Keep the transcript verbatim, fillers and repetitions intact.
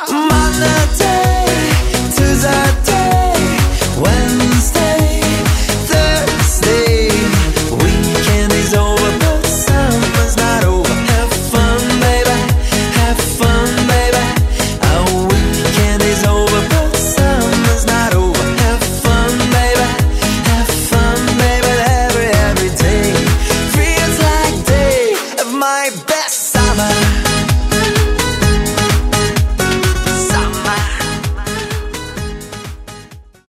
Monday, Tuesday, Wednesday, Thursday. Weekend is over, but summer's not over. Have fun, baby, have fun, baby. Our weekend is over, but summer's not over. Have fun, baby, have fun, baby. Every, every day feels like day of my